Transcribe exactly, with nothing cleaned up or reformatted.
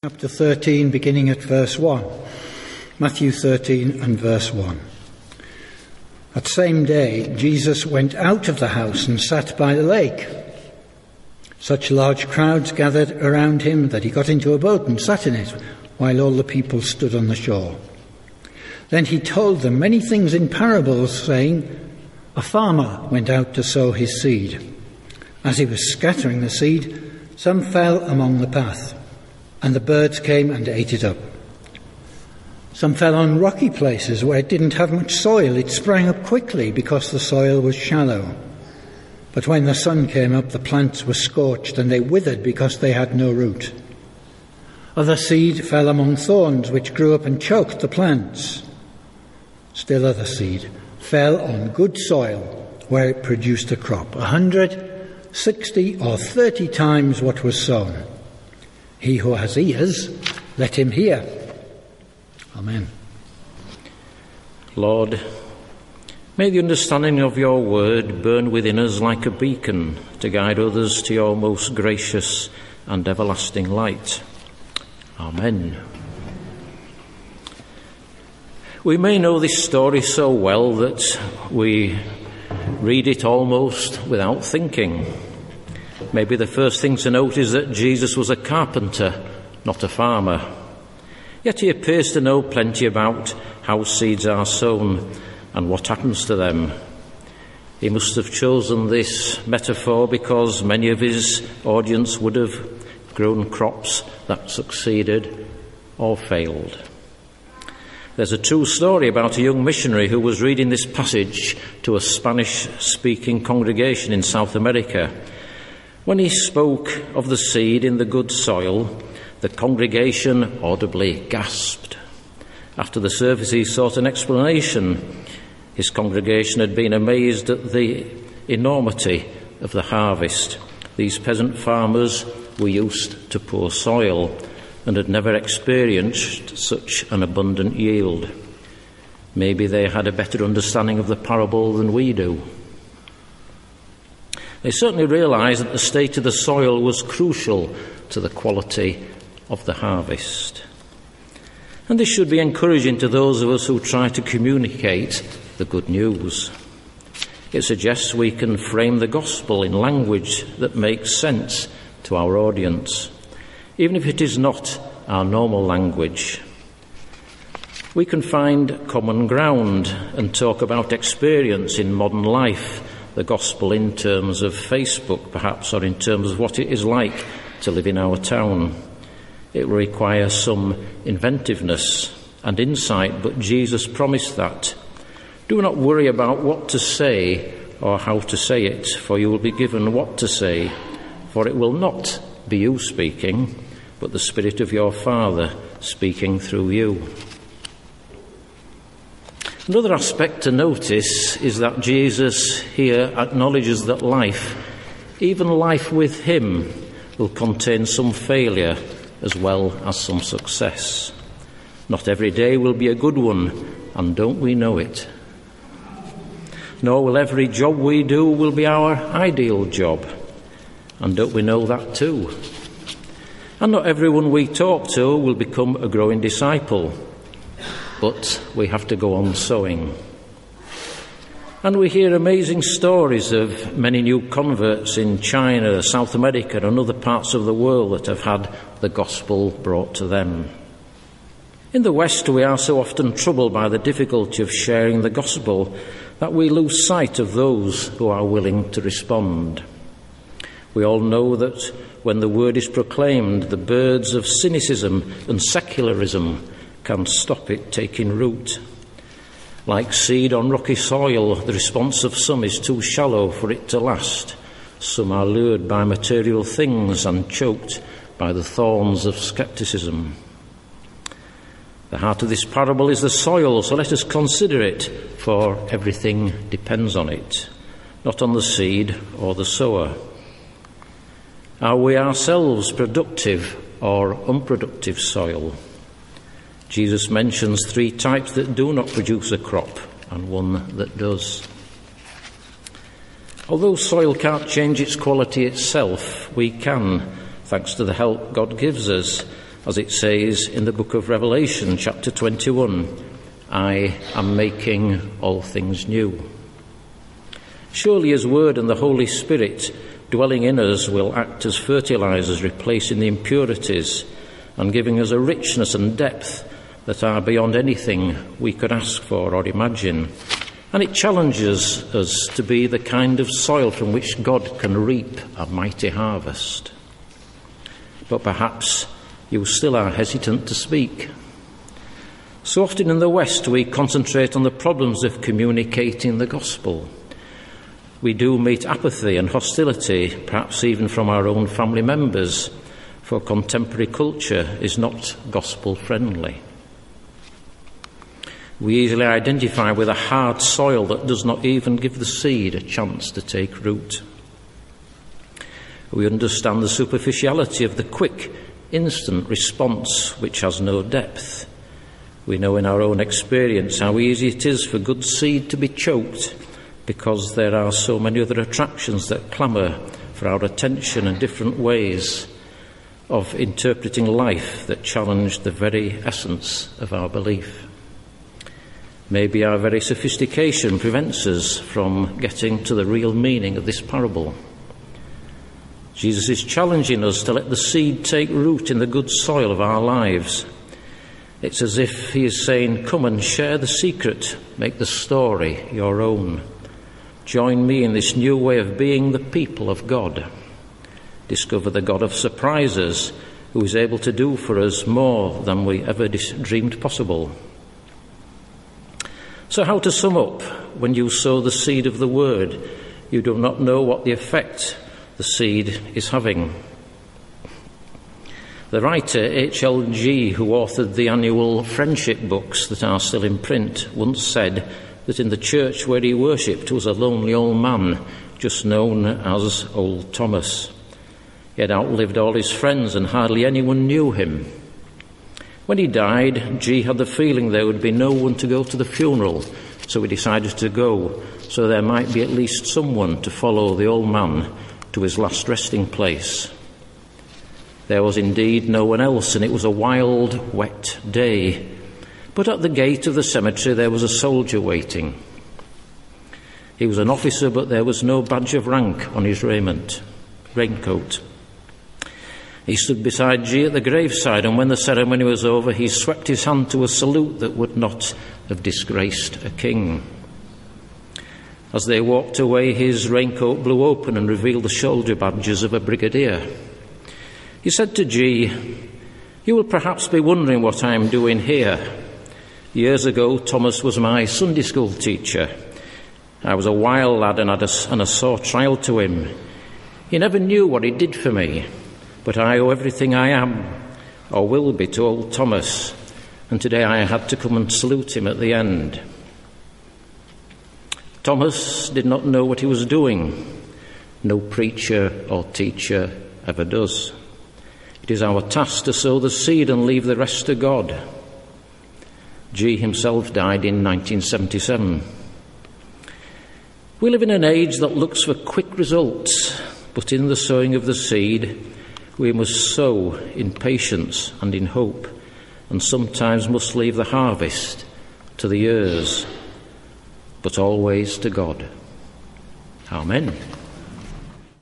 Chapter thirteen, beginning at verse one. Matthew thirteen and verse one. That same day, Jesus went out of the house and sat by the lake. Such large crowds gathered around him that he got into a boat and sat in it, while all the people stood on the shore. Then he told them many things in parables, saying, A farmer went out to sow his seed. As he was scattering the seed, some fell among the path, and the birds came and ate it up. Some fell on rocky places where it didn't have much soil. It sprang up quickly because the soil was shallow. But when the sun came up, the plants were scorched and they withered because they had no root. Other seed fell among thorns, which grew up and choked the plants. Still other seed fell on good soil, where it produced a crop, a hundred, sixty, or thirty times what was sown. He who has ears, let him hear. Amen. Lord, may the understanding of your word burn within us like a beacon to guide others to your most gracious and everlasting light. Amen. We may know this story so well that we read it almost without thinking. Maybe the first thing to note is that Jesus was a carpenter, not a farmer. Yet he appears to know plenty about how seeds are sown and what happens to them. He must have chosen this metaphor because many of his audience would have grown crops that succeeded or failed. There's a true story about a young missionary who was reading this passage to a Spanish-speaking congregation in South America. When he spoke of the seed in the good soil, the congregation audibly gasped. After the service, he sought an explanation. His congregation had been amazed at the enormity of the harvest. These peasant farmers were used to poor soil and had never experienced such an abundant yield. Maybe they had a better understanding of the parable than we do. They certainly realised that the state of the soil was crucial to the quality of the harvest. And this should be encouraging to those of us who try to communicate the good news. It suggests we can frame the gospel in language that makes sense to our audience, even if it is not our normal language. We can find common ground and talk about experience in modern life, the gospel in terms of Facebook, perhaps, or in terms of what it is like to live in our town. It will require some inventiveness and insight, but Jesus promised that. Do not worry about what to say or how to say it, for you will be given what to say, for it will not be you speaking, but the Spirit of your Father speaking through you. Another aspect to notice is that Jesus here acknowledges that life, even life with him, will contain some failure as well as some success. Not every day will be a good one, and don't we know it? Nor will every job we do will be our ideal job, and don't we know that too? And not everyone we talk to will become a growing disciple, but we have to go on sowing. And we hear amazing stories of many new converts in China, South America and other parts of the world that have had the gospel brought to them. In the West, we are so often troubled by the difficulty of sharing the gospel that we lose sight of those who are willing to respond. We all know that when the word is proclaimed, the birds of cynicism and secularism can stop it taking root. Like seed on rocky soil, the response of some is too shallow for it to last. Some are lured by material things and choked by the thorns of scepticism. The heart of this parable is the soil, so let us consider it, for everything depends on it, not on the seed or the sower. Are we ourselves productive or unproductive soil? Jesus mentions three types that do not produce a crop and one that does. Although soil can't change its quality itself, we can, thanks to the help God gives us, as it says in the book of Revelation, chapter twenty-one, I am making all things new. Surely his word and the Holy Spirit dwelling in us will act as fertilizers, replacing the impurities and giving us a richness and depth that are beyond anything we could ask for or imagine. And it challenges us to be the kind of soil from which God can reap a mighty harvest. But perhaps you still are hesitant to speak. So often in the West we concentrate on the problems of communicating the gospel. We do meet apathy and hostility, perhaps even from our own family members, for contemporary culture is not gospel-friendly. We easily identify with a hard soil that does not even give the seed a chance to take root. We understand the superficiality of the quick, instant response which has no depth. We know in our own experience how easy it is for good seed to be choked because there are so many other attractions that clamour for our attention and different ways of interpreting life that challenge the very essence of our belief. Maybe our very sophistication prevents us from getting to the real meaning of this parable. Jesus is challenging us to let the seed take root in the good soil of our lives. It's as if he is saying, come and share the secret, make the story your own. Join me in this new way of being the people of God. Discover the God of surprises, who is able to do for us more than we ever dis- dreamed possible. So how to sum up? When you sow the seed of the word, you do not know what the effect the seed is having. The writer H L G, who authored the annual friendship books that are still in print, once said that in the church where he worshipped was a lonely old man, just known as Old Thomas. He had outlived all his friends and hardly anyone knew him. When he died, G had the feeling there would be no one to go to the funeral, so he decided to go, so there might be at least someone to follow the old man to his last resting place. There was indeed no one else, and it was a wild, wet day. But at the gate of the cemetery there was a soldier waiting. He was an officer, but there was no badge of rank on his raiment, raincoat. He stood beside G at the graveside, and when the ceremony was over, he swept his hand to a salute that would not have disgraced a king. As they walked away, his raincoat blew open and revealed the shoulder badges of a brigadier. He said to G, you will perhaps be wondering what I am doing here. Years ago, Thomas was my Sunday school teacher. I was a wild lad and had a, and a sore trial to him. He never knew what he did for me, but I owe everything I am, or will be, to old Thomas, and today I had to come and salute him at the end. Thomas did not know what he was doing. No preacher or teacher ever does. It is our task to sow the seed and leave the rest to God. G himself died in nineteen seventy-seven. We live in an age that looks for quick results, but in the sowing of the seed, we must sow in patience and in hope, and sometimes must leave the harvest to the ears, but always to God. Amen.